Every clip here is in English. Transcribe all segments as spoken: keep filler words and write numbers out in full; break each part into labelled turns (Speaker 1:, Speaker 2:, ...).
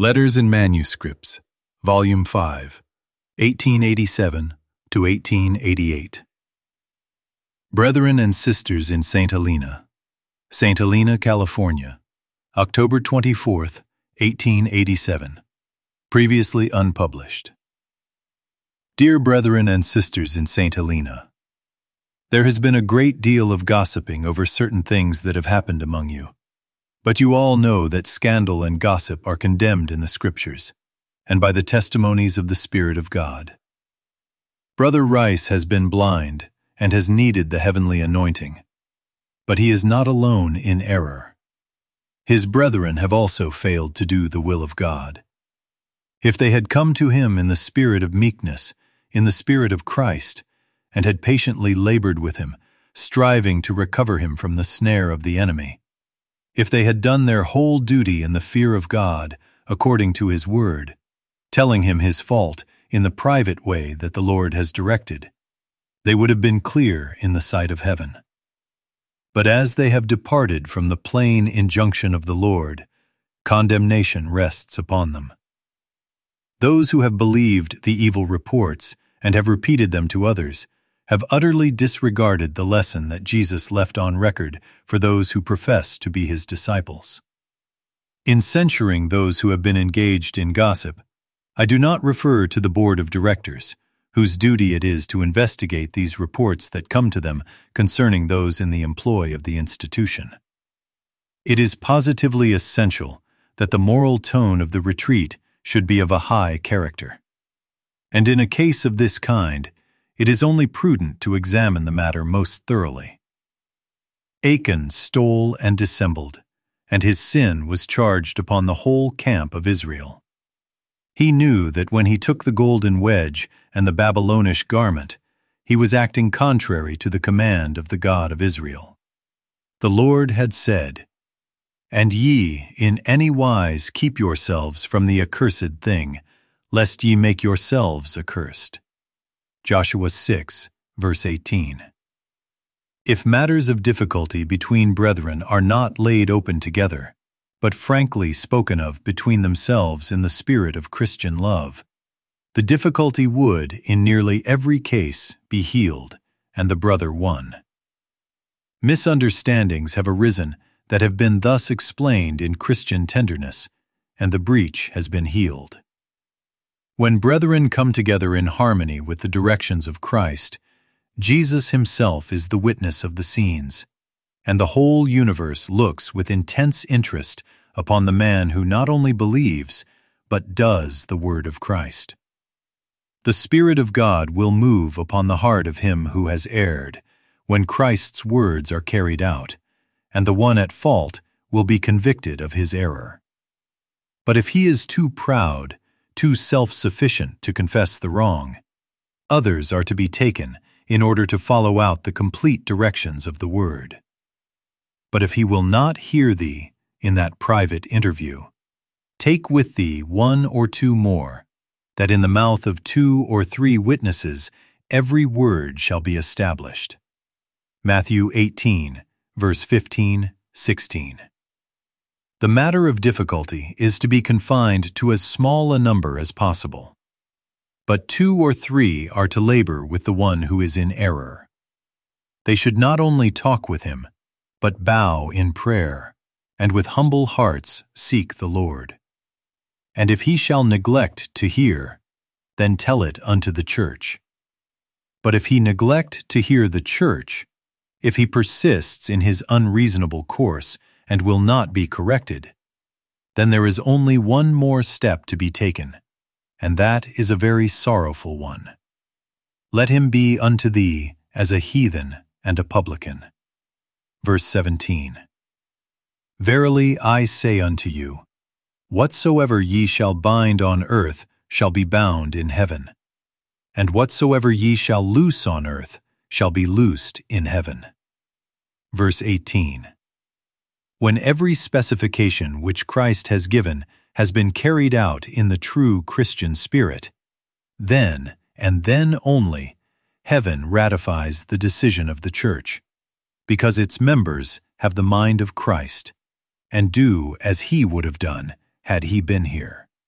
Speaker 1: Letters and Manuscripts, Volume five, eighteen eighty-seven to eighteen eighty-eight. Brethren and Sisters in Saint Helena, Saint Helena, California, October twenty-fourth, eighteen eighty-seven. Previously unpublished. Dear Brethren and Sisters in Saint Helena, there has been a great deal of gossiping over certain things that have happened among you. But you all know that scandal and gossip are condemned in the Scriptures, and by the testimonies of the Spirit of God. Brother Rice has been blind and has needed the heavenly anointing, but he is not alone in error. His brethren have also failed to do the will of God. If they had come to him in the spirit of meekness, in the spirit of Christ, and had patiently labored with him, striving to recover him from the snare of the enemy, if they had done their whole duty in the fear of God, according to his word, telling him his fault in the private way that the Lord has directed, they would have been clear in the sight of heaven. But as they have departed from the plain injunction of the Lord, condemnation rests upon them. Those who have believed the evil reports and have repeated them to others have utterly disregarded the lesson that Jesus left on record for those who profess to be his disciples. In censuring those who have been engaged in gossip, I do not refer to the board of directors, whose duty it is to investigate these reports that come to them concerning those in the employ of the institution. It is positively essential that the moral tone of the retreat should be of a high character. And in a case of this kind, it is only prudent to examine the matter most thoroughly. Achan stole and dissembled, and his sin was charged upon the whole camp of Israel. He knew that when he took the golden wedge and the Babylonish garment, he was acting contrary to the command of the God of Israel. The Lord had said, "And ye in any wise keep yourselves from the accursed thing, lest ye make yourselves accursed." Joshua six, verse eighteen. If matters of difficulty between brethren are not laid open together, but frankly spoken of between themselves in the spirit of Christian love, the difficulty would, in nearly every case, be healed, and the brother won. Misunderstandings have arisen that have been thus explained in Christian tenderness, and the breach has been healed. When brethren come together in harmony with the directions of Christ, Jesus himself is the witness of the scenes, and the whole universe looks with intense interest upon the man who not only believes, but does the word of Christ. The Spirit of God will move upon the heart of him who has erred, when Christ's words are carried out, and the one at fault will be convicted of his error. But if he is too proud, too self-sufficient to confess the wrong, others are to be taken in order to follow out the complete directions of the word. But if he will not hear thee in that private interview, take with thee one or two more, that in the mouth of two or three witnesses every word shall be established. Matthew eighteen, verse fifteen, sixteen. The matter of difficulty is to be confined to as small a number as possible. But two or three are to labor with the one who is in error. They should not only talk with him, but bow in prayer, and with humble hearts seek the Lord. And if he shall neglect to hear, then tell it unto the church. But if he neglect to hear the church, if he persists in his unreasonable course, and will not be corrected, then there is only one more step to be taken, and that is a very sorrowful one. Let him be unto thee as a heathen and a publican. Verse seventeen. Verily I say unto you, whatsoever ye shall bind on earth shall be bound in heaven, and whatsoever ye shall loose on earth shall be loosed in heaven. Verse eighteen. When every specification which Christ has given has been carried out in the true Christian spirit, then, and then only, heaven ratifies the decision of the Church, because its members have the mind of Christ, and do as he would have done had he been here.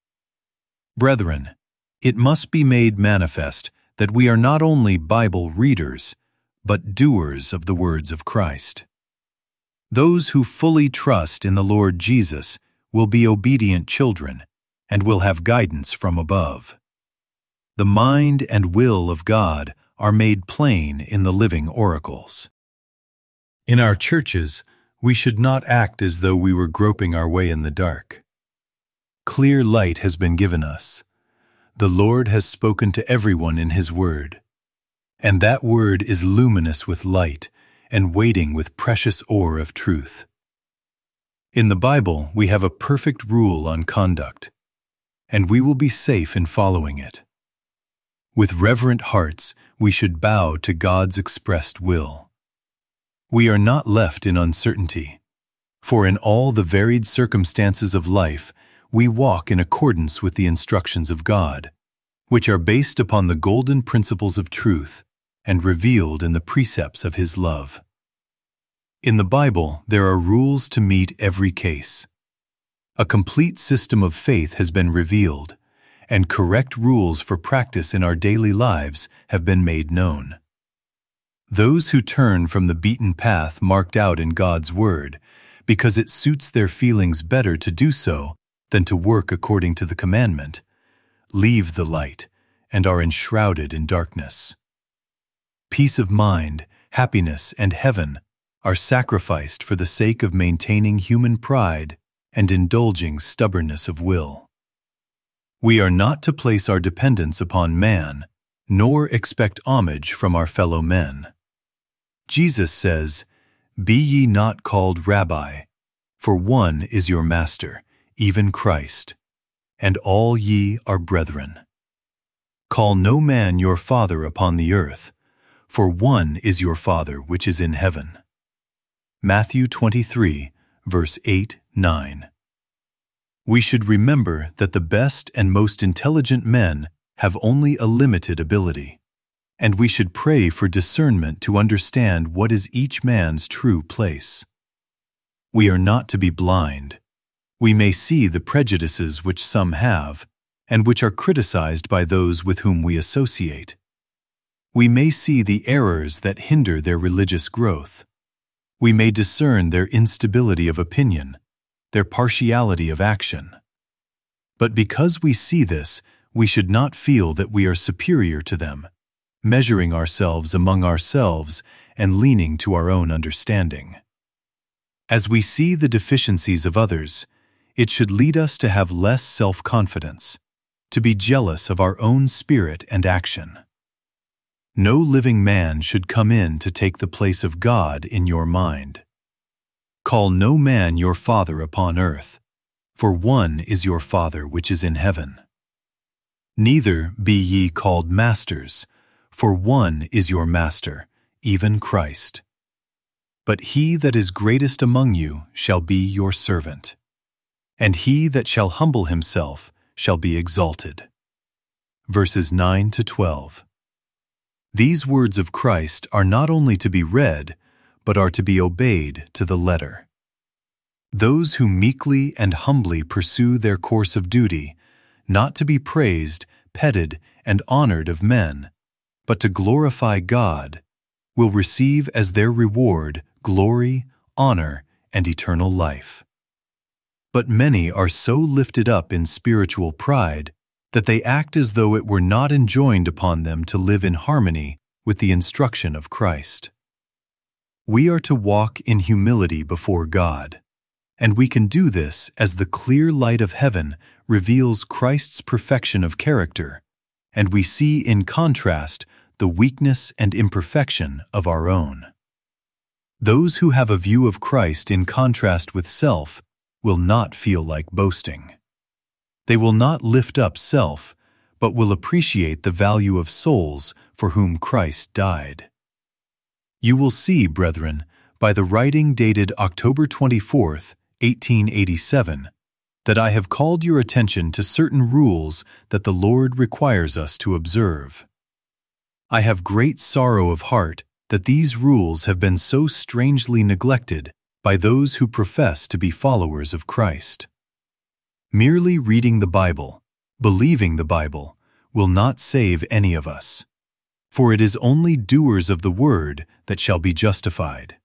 Speaker 1: Brethren, it must be made manifest that we are not only Bible readers, but doers of the words of Christ. Those who fully trust in the Lord Jesus will be obedient children and will have guidance from above. The mind and will of God are made plain in the living oracles. In our churches, we should not act as though we were groping our way in the dark. Clear light has been given us. The Lord has spoken to everyone in His Word, and that Word is luminous with light and weighting with precious ore of truth. In the Bible, we have a perfect rule on conduct, and we will be safe in following it. With reverent hearts, we should bow to God's expressed will. We are not left in uncertainty, for in all the varied circumstances of life, we walk in accordance with the instructions of God, which are based upon the golden principles of truth and revealed in the precepts of His love. In the Bible, there are rules to meet every case. A complete system of faith has been revealed, and correct rules for practice in our daily lives have been made known. Those who turn from the beaten path marked out in God's Word, because it suits their feelings better to do so than to work according to the commandment, leave the light and are enshrouded in darkness. Peace of mind, happiness, and heaven are sacrificed for the sake of maintaining human pride and indulging stubbornness of will. We are not to place our dependence upon man, nor expect homage from our fellow men. Jesus says, "Be ye not called Rabbi, for one is your master, even Christ, and all ye are brethren. Call no man your father upon the earth, for one is your Father which is in heaven." Matthew twenty-three, verse eight, nine. We should remember that the best and most intelligent men have only a limited ability, and we should pray for discernment to understand what is each man's true place. We are not to be blind. We may see the prejudices which some have, and which are criticized by those with whom we associate. We may see the errors that hinder their religious growth. We may discern their instability of opinion, their partiality of action. But because we see this, we should not feel that we are superior to them, measuring ourselves among ourselves and leaning to our own understanding. As we see the deficiencies of others, it should lead us to have less self-confidence, to be jealous of our own spirit and action. No living man should come in to take the place of God in your mind. Call no man your father upon earth, for one is your Father which is in heaven. Neither be ye called masters, for one is your Master, even Christ. But he that is greatest among you shall be your servant, and he that shall humble himself shall be exalted. Verses nine to twelve. These words of Christ are not only to be read, but are to be obeyed to the letter. Those who meekly and humbly pursue their course of duty, not to be praised, petted, and honored of men, but to glorify God, will receive as their reward glory, honor, and eternal life. But many are so lifted up in spiritual pride that they act as though it were not enjoined upon them to live in harmony with the instruction of Christ. We are to walk in humility before God, and we can do this as the clear light of heaven reveals Christ's perfection of character, and we see in contrast the weakness and imperfection of our own. Those who have a view of Christ in contrast with self will not feel like boasting. They will not lift up self, but will appreciate the value of souls for whom Christ died. You will see, brethren, by the writing dated October twenty-fourth, eighteen eighty-seven, that I have called your attention to certain rules that the Lord requires us to observe. I have great sorrow of heart that these rules have been so strangely neglected by those who profess to be followers of Christ. Merely reading the Bible, Believing the Bible will not save any of us, for it is only doers of the word that shall be justified.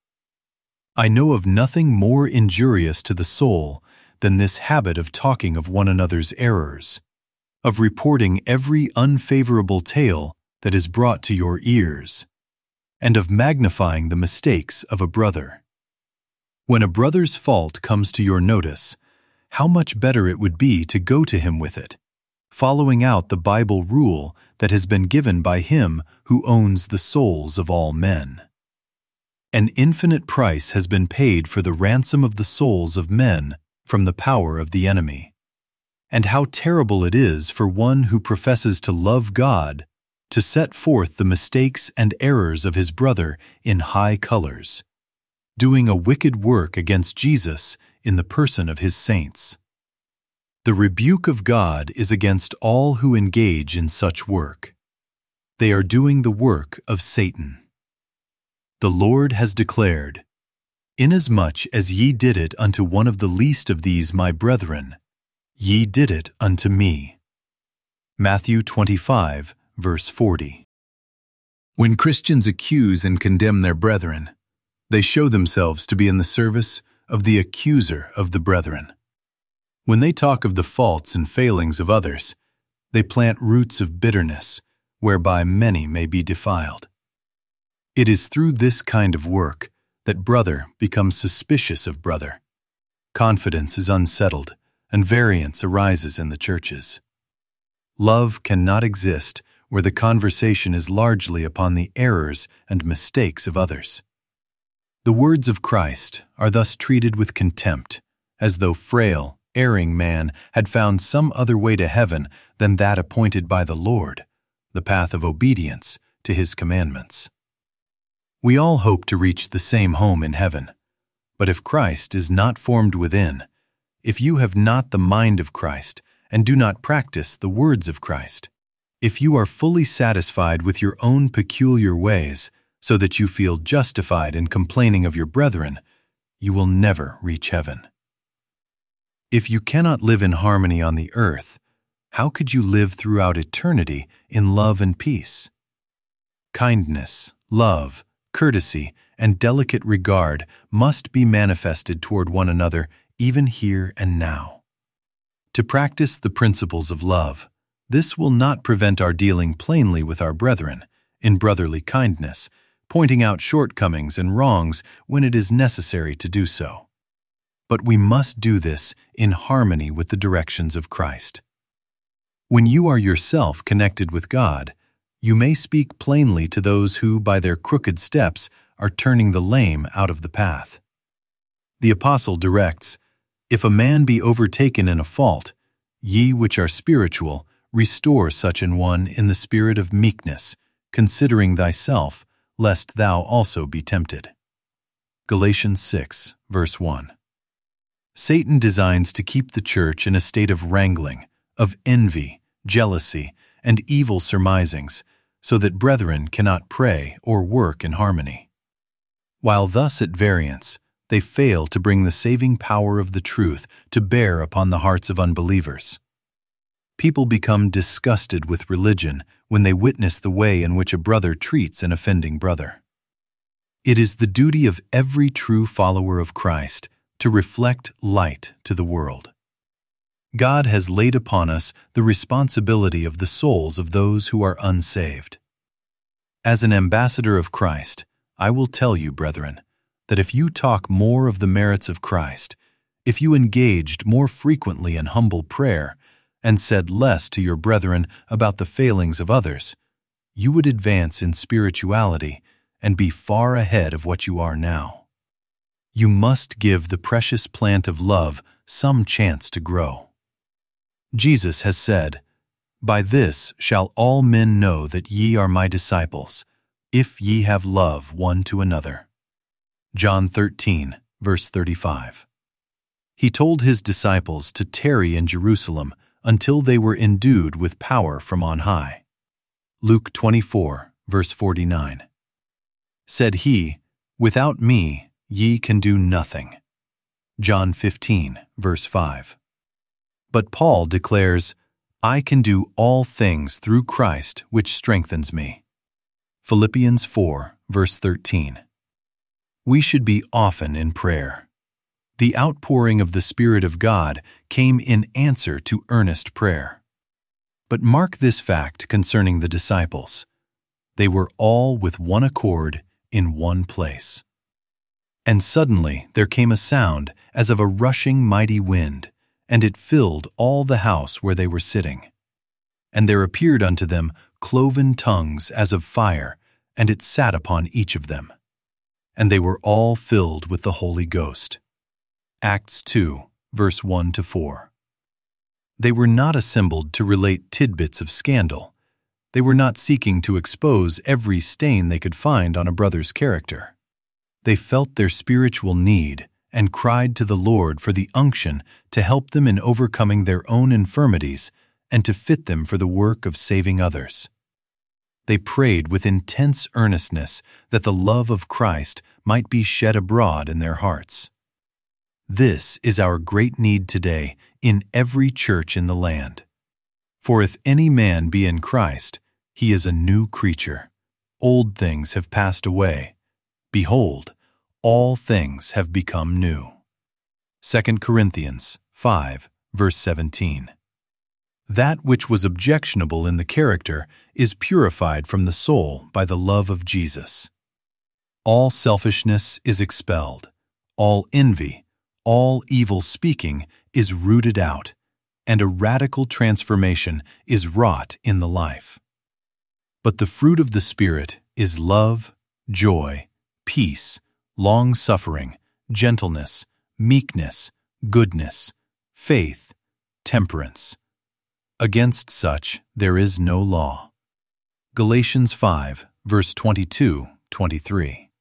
Speaker 1: I know of nothing more injurious to the soul than this habit of talking of one another's errors, of reporting every unfavorable tale that is brought to your ears, and of magnifying the mistakes of a brother. When a brother's fault comes to your notice, how much better it would be to go to him with it, following out the Bible rule that has been given by Him who owns the souls of all men. An infinite price has been paid for the ransom of the souls of men from the power of the enemy. And how terrible it is for one who professes to love God to set forth the mistakes and errors of his brother in high colors, doing a wicked work against Jesus in the person of His saints. The rebuke of God is against all who engage in such work. They are doing the work of Satan. The Lord has declared, "Inasmuch as ye did it unto one of the least of these my brethren, ye did it unto me." Matthew twenty-five, verse forty. When Christians accuse and condemn their brethren, they show themselves to be in the service of the accuser of the brethren. When they talk of the faults and failings of others, they plant roots of bitterness, whereby many may be defiled. It is through this kind of work that brother becomes suspicious of brother. Confidence is unsettled, and variance arises in the churches. Love cannot exist where the conversation is largely upon the errors and mistakes of others. The words of Christ are thus treated with contempt, as though frail, erring man had found some other way to heaven than that appointed by the Lord, the path of obedience to His commandments. We all hope to reach the same home in heaven, but if Christ is not formed within, if you have not the mind of Christ and do not practice the words of Christ, if you are fully satisfied with your own peculiar ways so that you feel justified in complaining of your brethren, you will never reach heaven. If you cannot live in harmony on the earth, how could you live throughout eternity in love and peace? Kindness, love, courtesy, and delicate regard must be manifested toward one another even here and now. To practice the principles of love, this will not prevent our dealing plainly with our brethren, in brotherly kindness, pointing out shortcomings and wrongs when it is necessary to do so. But we must do this in harmony with the directions of Christ. When you are yourself connected with God, you may speak plainly to those who, by their crooked steps, are turning the lame out of the path. The Apostle directs, "If a man be overtaken in a fault, ye which are spiritual, restore such an one in the spirit of meekness, considering thyself, lest thou also be tempted." Galatians six, verse one. Satan designs to keep the church in a state of wrangling, of envy, jealousy, and evil surmisings, so that brethren cannot pray or work in harmony. While thus at variance, they fail to bring the saving power of the truth to bear upon the hearts of unbelievers. People become disgusted with religion when they witness the way in which a brother treats an offending brother. It is the duty of every true follower of Christ to reflect light to the world. God has laid upon us the responsibility of the souls of those who are unsaved. As an ambassador of Christ, I will tell you, brethren, that if you talk more of the merits of Christ, if you engaged more frequently in humble prayer, and said less to your brethren about the failings of others, you would advance in spirituality and be far ahead of what you are now. You must give the precious plant of love some chance to grow. Jesus has said, "By this shall all men know that ye are my disciples, if ye have love one to another." John thirteen, verse thirty-five. He told His disciples to tarry in Jerusalem until they were endued with power from on high. Luke twenty-four, verse forty-nine. Said He, "Without me ye can do nothing." John fifteen, verse five. But Paul declares, I can do all things through Christ which strengthens me. Philippians four, verse thirteen. We should be often in prayer. The outpouring of the Spirit of God came in answer to earnest prayer. But mark this fact concerning the disciples. They were all with one accord in one place. And suddenly there came a sound as of a rushing mighty wind, and it filled all the house where they were sitting. And there appeared unto them cloven tongues as of fire, and it sat upon each of them. And they were all filled with the Holy Ghost. Acts two, verse one to four. They were not assembled to relate tidbits of scandal. They were not seeking to expose every stain they could find on a brother's character. They felt their spiritual need and cried to the Lord for the unction to help them in overcoming their own infirmities and to fit them for the work of saving others. They prayed with intense earnestness that the love of Christ might be shed abroad in their hearts. This is our great need today in every church in the land. For if any man be in Christ, he is a new creature. Old things have passed away. Behold, all things have become new. Second Corinthians five, verse seventeen. That which was objectionable in the character is purified from the soul by the love of Jesus. All selfishness is expelled, all envy, all evil speaking is rooted out, and a radical transformation is wrought in the life. But the fruit of the Spirit is love, joy, peace, long-suffering, gentleness, meekness, goodness, faith, temperance. Against such there is no law. Galatians five, verse twenty-two to twenty-three.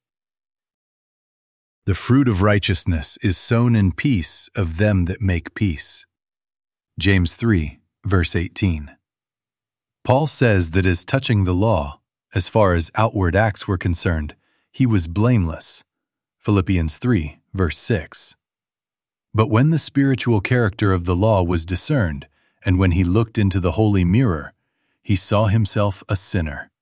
Speaker 1: The fruit of righteousness is sown in peace of them that make peace. James three, verse eighteen. Paul says that as touching the law, as far as outward acts were concerned, he was blameless. Philippians three, verse six. But when the spiritual character of the law was discerned, and when he looked into the holy mirror, he saw himself a sinner.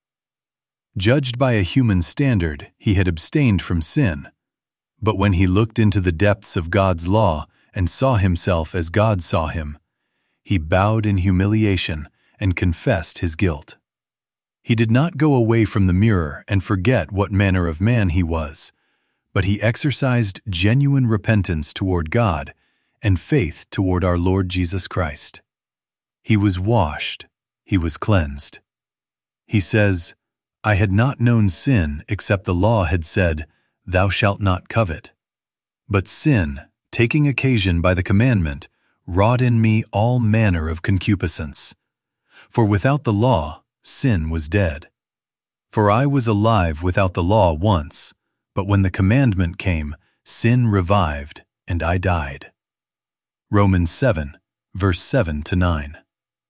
Speaker 1: Judged by a human standard, he had abstained from sin. But when he looked into the depths of God's law and saw himself as God saw him, he bowed in humiliation and confessed his guilt. He did not go away from the mirror and forget what manner of man he was, but he exercised genuine repentance toward God and faith toward our Lord Jesus Christ. He was washed, he was cleansed. He says, I had not known sin except the law had said, Thou shalt not covet. But sin, taking occasion by the commandment, wrought in me all manner of concupiscence. For without the law, sin was dead. For I was alive without the law once, but when the commandment came, sin revived, and I died. Romans seven, verse seven to nine.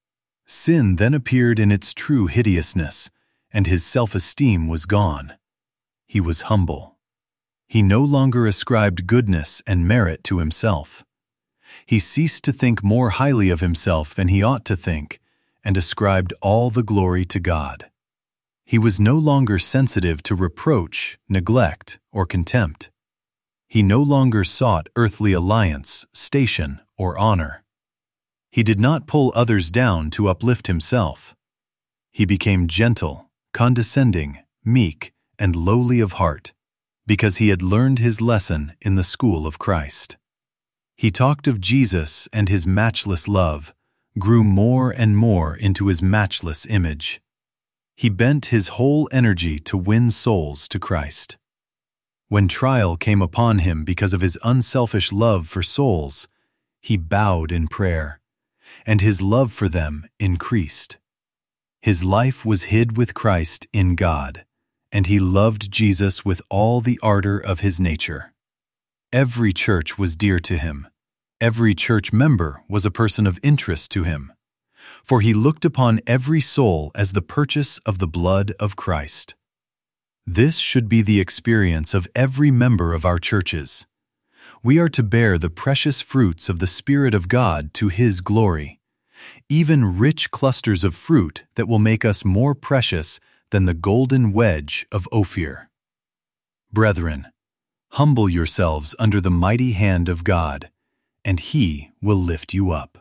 Speaker 1: Sin then appeared in its true hideousness, and his self-esteem was gone. He was humble. He no longer ascribed goodness and merit to himself. He ceased to think more highly of himself than he ought to think, and ascribed all the glory to God. He was no longer sensitive to reproach, neglect, or contempt. He no longer sought earthly alliance, station, or honor. He did not pull others down to uplift himself. He became gentle, condescending, meek, and lowly of heart, because he had learned his lesson in the school of Christ. He talked of Jesus and his matchless love, grew more and more into his matchless image. He bent his whole energy to win souls to Christ. When trial came upon him because of his unselfish love for souls, he bowed in prayer, and his love for them increased. His life was hid with Christ in God, and he loved Jesus with all the ardor of his nature. Every church was dear to him. Every church member was a person of interest to him, for he looked upon every soul as the purchase of the blood of Christ. This should be the experience of every member of our churches. We are to bear the precious fruits of the Spirit of God to his glory, even rich clusters of fruit that will make us more precious than the golden wedge of Ophir. Brethren, humble yourselves under the mighty hand of God, and He will lift you up.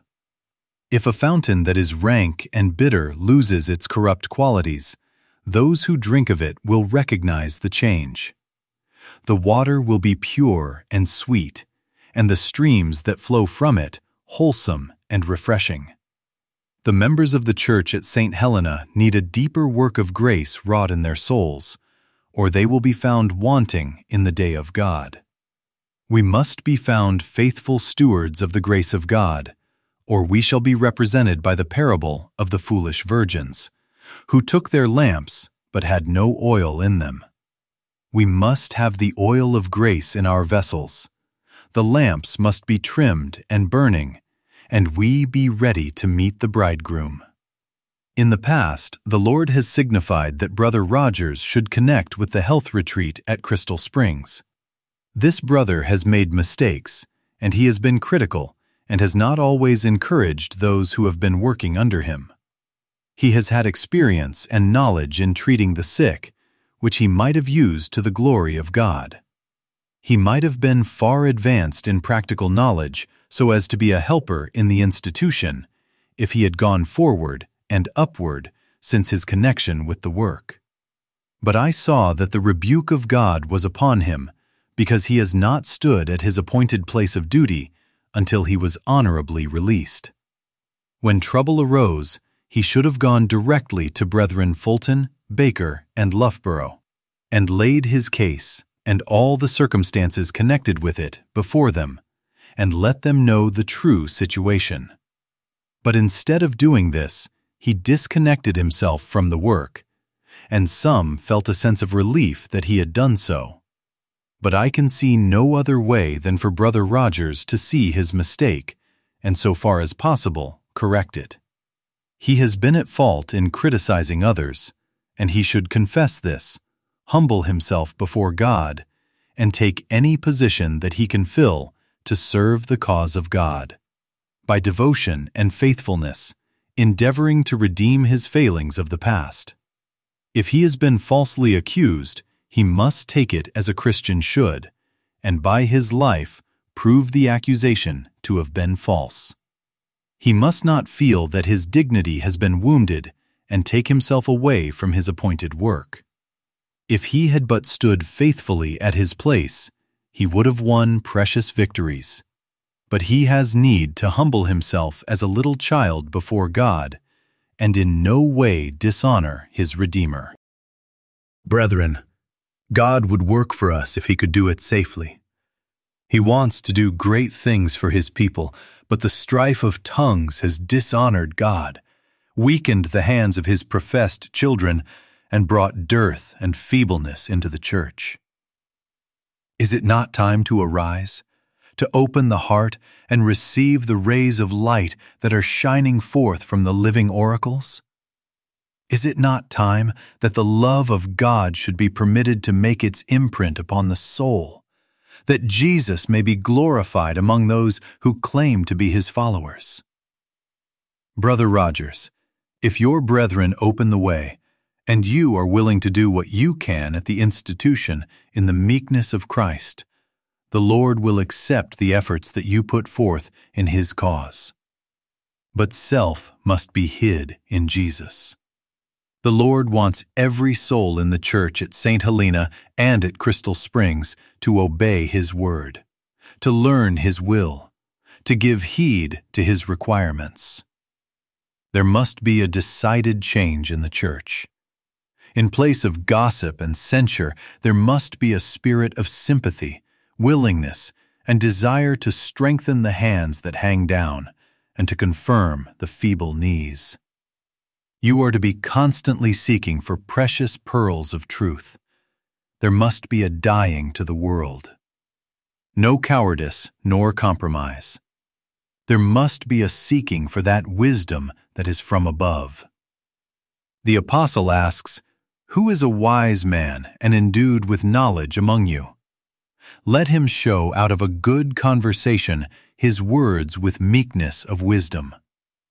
Speaker 1: If a fountain that is rank and bitter loses its corrupt qualities, those who drink of it will recognize the change. The water will be pure and sweet, and the streams that flow from it wholesome and refreshing. The members of the church at Saint Helena need a deeper work of grace wrought in their souls, or they will be found wanting in the day of God. We must be found faithful stewards of the grace of God, or we shall be represented by the parable of the foolish virgins, who took their lamps but had no oil in them. We must have the oil of grace in our vessels. The lamps must be trimmed and burning, and we be ready to meet the bridegroom. In the past, the Lord has signified that Brother Rogers should connect with the health retreat at Crystal Springs. This brother has made mistakes, and he has been critical and has not always encouraged those who have been working under him. He has had experience and knowledge in treating the sick, which he might have used to the glory of God. He might have been far advanced in practical knowledge so as to be a helper in the institution if he had gone forward and upward since his connection with the work. But I saw that the rebuke of God was upon him because he has not stood at his appointed place of duty until he was honorably released. When trouble arose, he should have gone directly to Brethren Fulton, Baker, and Loughborough, and laid his case and all the circumstances connected with it before them, and let them know the true situation. But instead of doing this, he disconnected himself from the work, and some felt a sense of relief that he had done so. But I can see no other way than for Brother Rogers to see his mistake, and so far as possible, correct it. He has been at fault in criticizing others, and he should confess this, humble himself before God, and take any position that he can fill to serve the cause of God, by devotion and faithfulness, endeavoring to redeem his failings of the past. If he has been falsely accused, he must take it as a Christian should, and by his life prove the accusation to have been false. He must not feel that his dignity has been wounded and take himself away from his appointed work. If he had but stood faithfully at his place, he would have won precious victories. But he has need to humble himself as a little child before God, and in no way dishonor his Redeemer. Brethren, God would work for us if he could do it safely. He wants to do great things for his people, but the strife of tongues has dishonored God, weakened the hands of his professed children, and brought dearth and feebleness into the church. Is it not time to arise, to open the heart and receive the rays of light that are shining forth from the living oracles? Is it not time that the love of God should be permitted to make its imprint upon the soul, that Jesus may be glorified among those who claim to be his followers? Brother Rogers, if your brethren open the way, and you are willing to do what you can at the institution in the meekness of Christ, the Lord will accept the efforts that you put forth in his cause. But self must be hid in Jesus. The Lord wants every soul in the church at Saint Helena and at Crystal Springs to obey his word, to learn his will, to give heed to his requirements. There must be a decided change in the church. In place of gossip and censure, there must be a spirit of sympathy, willingness, and desire to strengthen the hands that hang down and to confirm the feeble knees. You are to be constantly seeking for precious pearls of truth. There must be a dying to the world. No cowardice nor compromise. There must be a seeking for that wisdom that is from above. The apostle asks, "Who is a wise man and endued with knowledge among you? Let him show out of a good conversation his words with meekness of wisdom."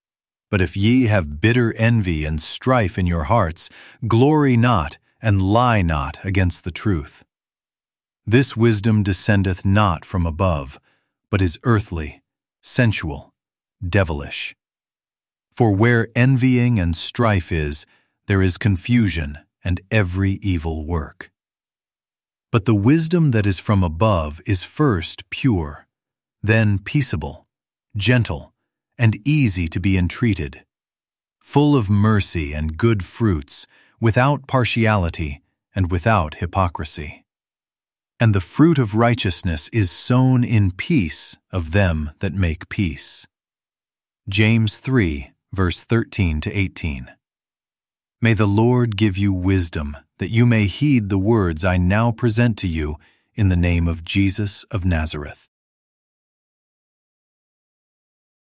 Speaker 1: But if ye have bitter envy and strife in your hearts, glory not, and lie not against the truth. This wisdom descendeth not from above, but is earthly, sensual, devilish. For where envying and strife is, there is confusion and every evil work. But the wisdom that is from above is first pure, then peaceable, gentle, and easy to be entreated, full of mercy and good fruits, without partiality and without hypocrisy. And the fruit of righteousness is sown in peace of them that make peace. James three, verse thirteen to eighteen. May the Lord give you wisdom, that you may heed the words I now present to you in the name of Jesus of Nazareth.